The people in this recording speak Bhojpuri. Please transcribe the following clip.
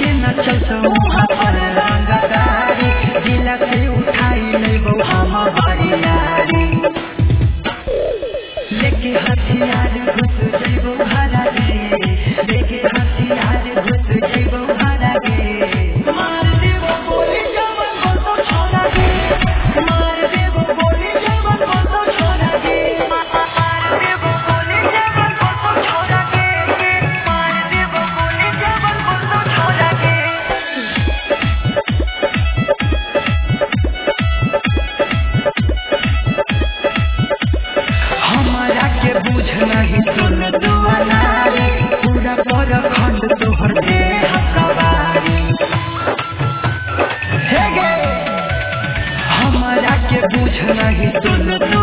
न चलतो पर रंगदारी दिल से उठाई लेबो हम बरियारी लेके हथियार घुस जइबो घरा गे लेके हथियार घुस जइबो घरा गे मार देबो गोली जवन बोलतो छोड़ा गे मार देबो गोली जवन बोलतो छोड़ा गे मार देबो गोली जवन बोलतो छोड़ा गे मार देबो गोली जवन बोलतो छोड़ा गे हमारा के बुझ नहीं सुन दुआरे पूरा पर खंड तोहर दे हसवारी हे गे हमारा के बुझ नहीं सुन